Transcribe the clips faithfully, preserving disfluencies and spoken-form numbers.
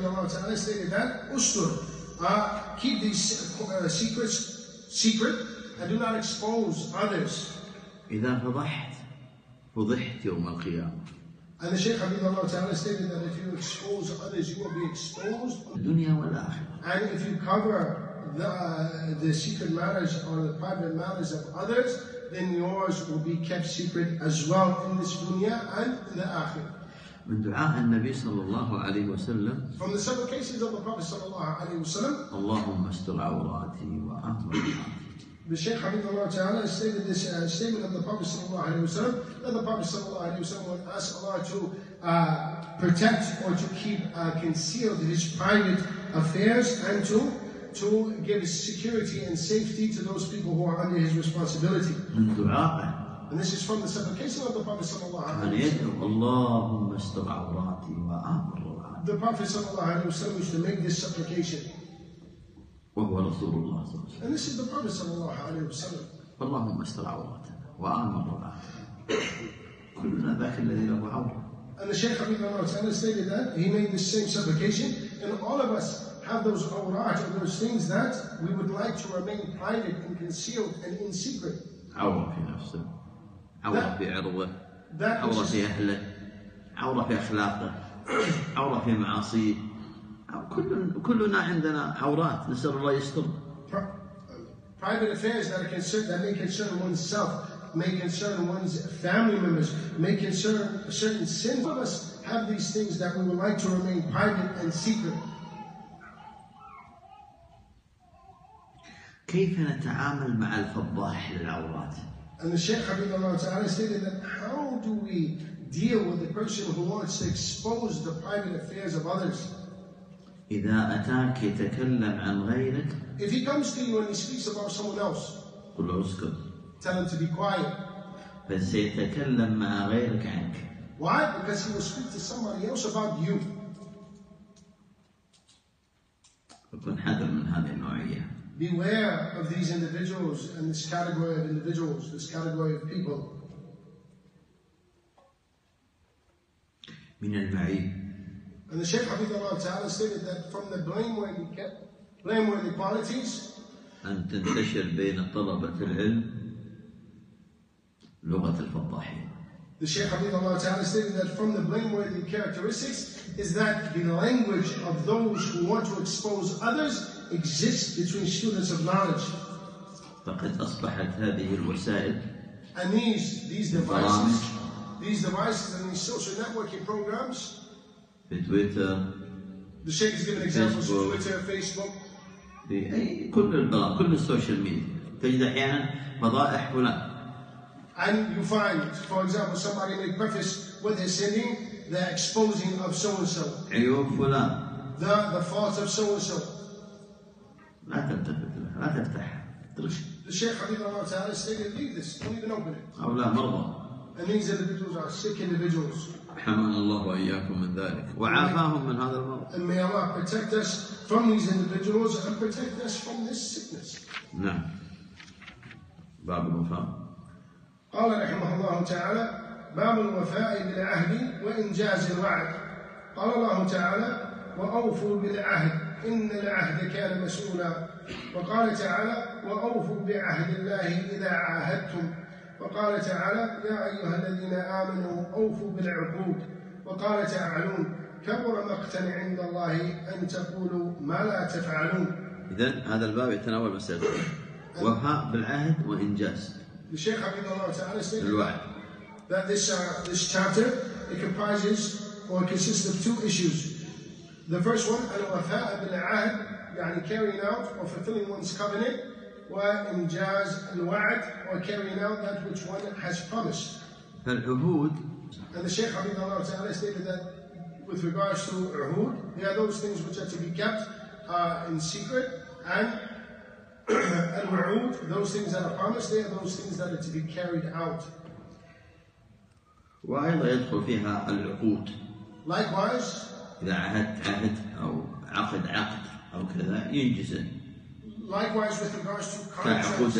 Allah Ta'ala stated that ustur, uh, keep these uh, secrets secret and do not expose others. إذا فضحت فضحت يوم القيامة. And the Shaykh Habibullah Ta'ala stated that if you expose others, you will be exposed. الدنيا والآخرة. And if you cover the, uh, the secret matters or the private matters of others, then yours will be kept secret as well in this dunya and in the akhirah. من دعاء النبي صلى الله عليه وسلم. From the several cases of the Prophet صلى الله عليه وسلم. اللهم استر عوراتي وآمن روعاتي. The Shaykh Habibullah Ta'ala stated this uh, statement of the Prophet sallallahu alaihi wasallam, that the Prophet sallallahu alaihi wasallam would ask Allah to uh, protect or to keep uh, concealed his private affairs and to to give security and safety to those people who are under his responsibility. من دعائه. And this is from the supplication of the Prophet sallallahu alaihi wasallam. يدعو اللهم استر عوراتي وآمن روعاتي. The Prophet sallallahu alaihi wasallam used to make this supplication. وهو رسول الله صلى الله عليه وسلم. And this is the Prophet sallallahu alaihi wasallam. اللهم استر عوراتنا وآمن روعاتنا. كلنا ذاك الذي له عورة. And the Shaykh Habibullah Ta'ala stated that he made the same supplication, and all of us have those awrat, or those things that we would like to remain private and concealed and in secret. عورة في نفسه، عورة في عرضه، that عورة في أهله، عورة في أخلاقه، عورة في معاصيه. كل كلنا عندنا عورات نسأل الله يستر. Private affairs that are concerned, that may concern oneself, may concern one's family members, may concern certain sins. All of us have these things that we would like to remain private and secret. كيف نتعامل مع الفضاح للعورات؟ And the Shaykh Habibullah Ta'ala stated that how do we deal with the person who wants to expose the private affairs of others? إذا أتاك يتكلم عن غيرك. If he comes to you and he speaks about someone else, قل له اسكت. Tell him to be quiet. فسيتكلم مع غيرك عنك. Why? Because he will speak to somebody else about you. فكن حذر من هذه النوعية. Beware of these individuals and this category of individuals, this category of people. من المعيب. And the Shaykh Habibullah Ta'ala stated that from the blameworthy, blameworthy qualities, أن تنتشر بين طلبة العلم لغة الفضاحين. The Shaykh Habibullah Ta'ala stated that from the blameworthy characteristics is that the language of those who want to expose others exists between students of knowledge. فقد أصبحت هذه الوسائل and these these devices, these devices and these social networking programs. في تويتر. The Shaykh has given examples of Twitter, Facebook. في أي كل البرامج كل السوشيال ميديا تجد أحيانا فضائح فلان. And you find, for example, somebody may preface what they're sending, the exposing of so and so. عيوب فلان. The the faults of so and so. لا تلتفت له، لا تفتح. The Shaykh Habibullah Ta'ala stated, leave this, don't even open it. هؤلاء مرضى. And these individuals are sick individuals. حمانا الله وإياكم من ذلك وعافاهم من هذا المرض. And may Allah protect us from these individuals and protect us from this sickness. نعم. باب الوفاء. قال رحمه الله تعالى: باب الوفاء بالعهد وإنجاز الوعد. قال الله تعالى: وأوفوا بالعهد إن العهد كان مسؤولا. وقال تعالى: وأوفوا بعهد الله إذا عاهدتم. وقال تعالى: يا أيها الذين آمنوا أوفوا بالعقود. وقال تعالى: كبر مقتا عند الله أن تقولوا ما لا تفعلون. إذن هذا الباب يتناول مسألة وفاء بالعهد وإنجاز. The Shaykh Habibullah Ta'ala stated الوعد. that this uh, this chapter it comprises or consists of two issues. The first one, al-wafa' bil-ahd, يعني carrying out or fulfilling one's covenant, وإنجاز الوعد, or carrying out that which one has promised. فالعهود. And the Shaykh Habibullah Ta'ala stated that with regards to uhud, they are those things which are to be kept uh, in secret, and al-wa'ud, those things that are promised, they are those things that are to be carried out. وأيضا يدخل فيها العقود. Likewise, إذا عهدت عهد أو عقد عقد أو كذا ينجزه. Likewise with regards to كعقود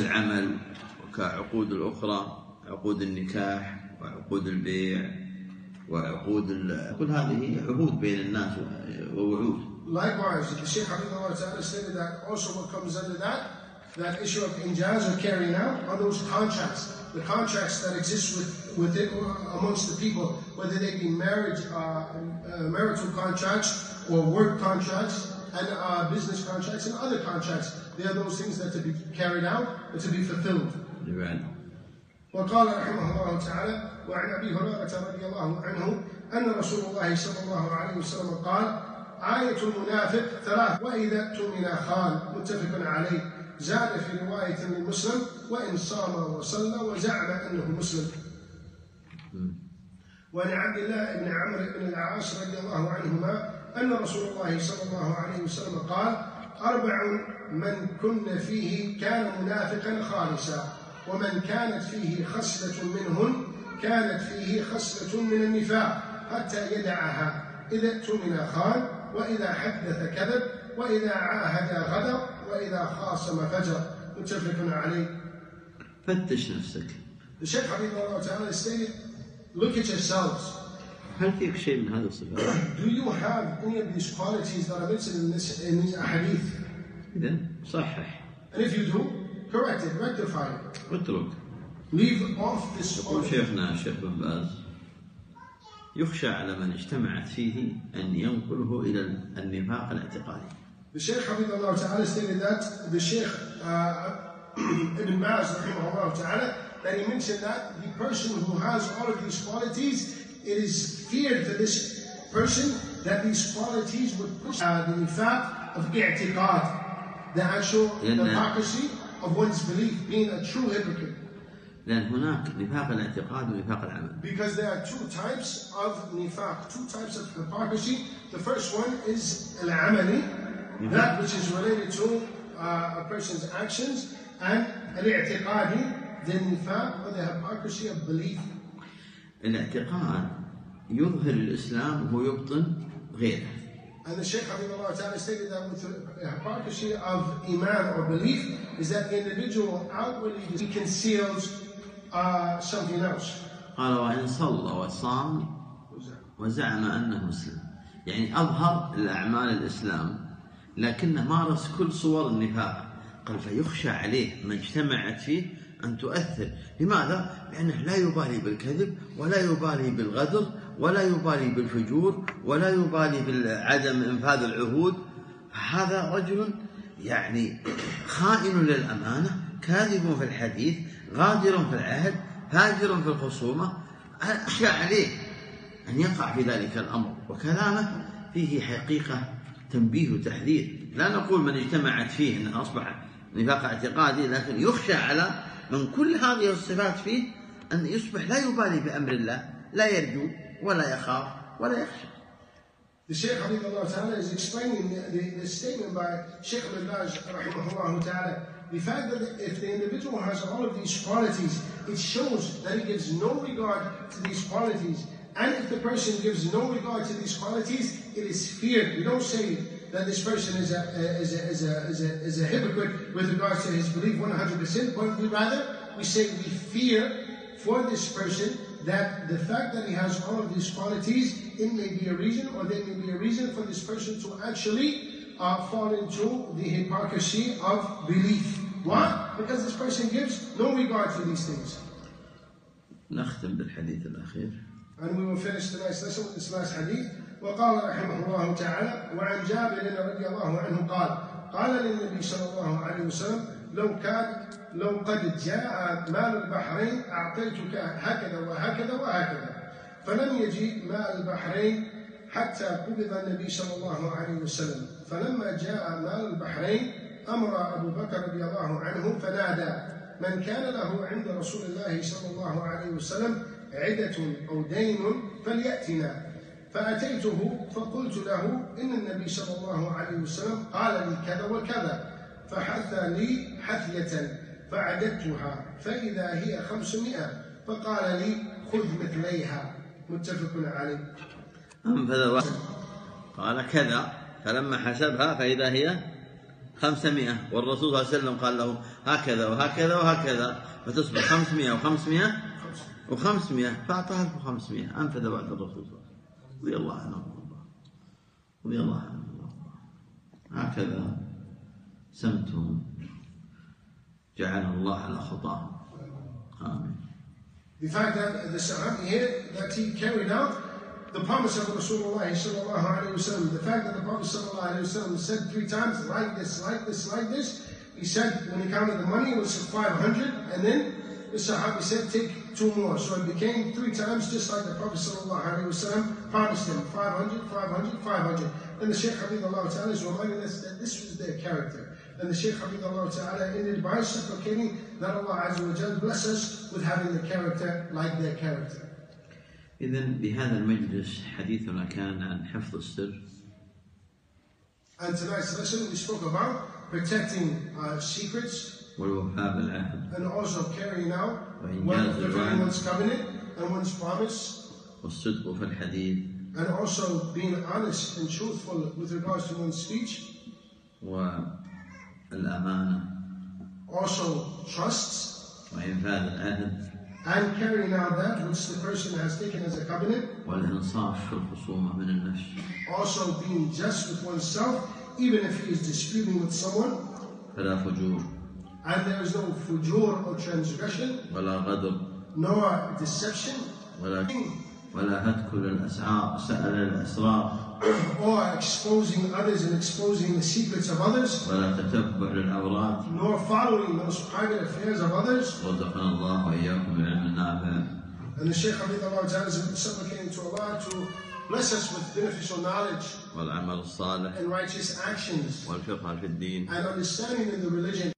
وعقود كل هذه عهود بين الناس ووعود. Likewise, the Shaykh Habibullah Ta'ala stated that also what comes under that, that issue of injaz or carrying out are those contracts, the contracts that exist with, within amongst the people, whether they be marriage, uh, uh, marital contracts or work contracts and uh, business contracts and other contracts. They are those things that to be carried out and to be fulfilled. Right. وقال رحمه الله تعالى وعن أبي هريرة رضي الله عنه أن رسول الله صلى الله عليه وسلم قال آية المنافق ثلاث وإذا اؤتمن خان متفق عليه زاد في رواية لمسلم وإن صام وصلى وزعم أنه مسلم. وعن عبد الله بن عمرو بن العاص رضي الله عنهما أن رسول الله صلى الله عليه وسلم قال أربع من كن فيه كان منافقا خالصا ومن كانت فيه خصلة منهن كانت فيه خصلة من النفاق حتى يدعها إذا اؤتمن خان وإذا حدث كذب وإذا عاهد غدر وإذا خاصم فجر متفق عليه. فتش نفسك. The Shaykh Habibullah Ta'ala stated, look at yourselves. هل فيك شيء من هذا الصفات؟ Do you have any of these qualities that are mentioned in this in these ahadith? إذن صحح. And if you do, correct it, rectify it. اترك. Leave off this يقول quality. شيخنا الشيخ بن باز يخشى على من اجتمعت فيه أن ينقله إلى النفاق الاعتقادي. The Shaykh Habibullah Ta'ala stated that the Shaykh uh, Ibn Baz rahimahullah Ta'ala that he mentioned that the person who has all of these qualities, it is feared for this person that these qualities would push uh, the nifaq of i'tiqad, the actual hypocrisy of one's belief, being a true hypocrite. لأن هناك نفاق الاعتقاد ونفاق العمل. Because there are two types of nifaq, two types of hypocrisy. The first one is al-amali, that which is related to uh, a person's actions, and al-i'tiqadi, the nifaq or the hypocrisy of belief. الاعتقاد يظهر الإسلام ويبطن غيره. And the Shaykh Habibullah Ta'ala stated that with the hypocrisy of iman or belief is that the individual outwardly he conceals uh, something else. قال وإن صلى وصام وزعم أنه مسلم، يعني أظهر الأعمال الإسلام لكنه مارس كل صور النفاق. قال فيخشى عليه ما اجتمعت فيه أن تؤثر. لماذا؟ لأنه لا يبالي بالكذب ولا يبالي بالغدر ولا يبالي بالفجور ولا يبالي بعدم إنفاذ العهود. هذا رجل يعني خائن للأمانة، كاذب في الحديث، غادر في العهد، فاجر في الخصومة. أخشى عليه أن يقع في ذلك الأمر، وكلامه فيه حقيقة تنبيه وتحذير. لا نقول من اجتمعت فيه أنه أصبح نفاق اعتقادي، لكن يخشى على من كل هذه الصفات فيه أن يصبح لا يبالي بأمر الله، لا يرجو ولا يخاف ولا يخشى. The Shaykh Habibullah Ta'ala is explaining the, the, the statement by Shaykh Ibn Baz rahimahullah Ta'ala. The fact that if the individual has all of these qualities, it shows that he gives no regard to these qualities. And if the person gives no regard to these qualities, it is feared. We don't say that this person is a, is a, is a, is a, is a hypocrite with regards to his belief one hundred percent, but we rather, we say we fear for this person that the fact that he has all of these qualities, it may be a reason, or there may be a reason for this person to actually uh, fall into the hypocrisy of belief. Why? Because this person gives no regard to these things. نختم بالحديث الأخير. And we will finish tonight's lesson with this last hadith. وقال رحمه الله تعالى وعن جابر رضي الله عنه قال قال للنبي صلى الله عليه وسلم لو كان لو قد جاء مال البحرين أعطيتك هكذا وهكذا وهكذا فلم يجي مال البحرين حتى قبض النبي صلى الله عليه وسلم فلما جاء مال البحرين أمر أبو بكر رضي الله عنه فنادى من كان له عند رسول الله صلى الله عليه وسلم عدة أو دين فليأتنا فأتيته فقلت له إن النبي صلى الله عليه وسلم قال لي كذا وكذا فحث لي حثية فعددتها فإذا هي خمسمائة فقال لي خذ مثليها متفق عليه. أنفذ قال كذا فلما حسبها فإذا هي خمسمائة والرسول صلى الله عليه وسلم قال له هكذا وهكذا وهكذا فتصبح خمسمائة وخمسمائة وخمسمائة فأعطاه ألف وخمسمائة أنفذ بعد الرسول رضي الله عنه رضي الله عنه. هكذا سمتهم جعلنا الله على خطاهم. آمين. The fact that the Sahabi here, that he carried out the promise of Rasulullah sallallahu alayhi wa sallam, the fact that the Prophet sallallahu alayhi wa sallam said three times, like this, like this, like this, he said when he counted the money it was five hundred, and then the Sahabi said take two more, so it became three times just like the Prophet sallallahu alayhi wa sallam promised him, five hundred, five hundred, five hundred. And the Shaykh Hafidhullah Ta'ala is reminding us that this was their character. And the Shaykh Hafidhullah Ta'ala ended by supplicating that Allah Azza wa Jal bless us with having the character like their character. إذن بهذا المجلس حديثنا كان عن حفظ السر. And tonight's lesson we spoke about protecting uh, secrets والوفاء بالعهد and also carrying out وإنجاز الوعد one's covenant and one's promise والصدق في الحديث and also being honest and truthful with regards to one's speech. والأمانة. Also trusts. وإنفاذ العهد. And carrying out that which the person has taken as a covenant. والإنصاف في الخصومة من النفس. Also being just with oneself, even if he is disputing with someone. فلا فجور. And there is no fujur or transgression. ولا غدر. Nor deception. ولا ولا هتك للأسرار سأل الأسرار. Or exposing others and exposing the secrets of others. ولا تتبع للعورات. Nor following those private affairs of others. رزقنا الله وإياكم بالعلم النافع. And the Shaykh Hafidhullah Ta'ala is supplicating to Allah to bless us with beneficial knowledge. والعمل الصالح. And righteous actions. والفقه في الدين. And understanding in the religion.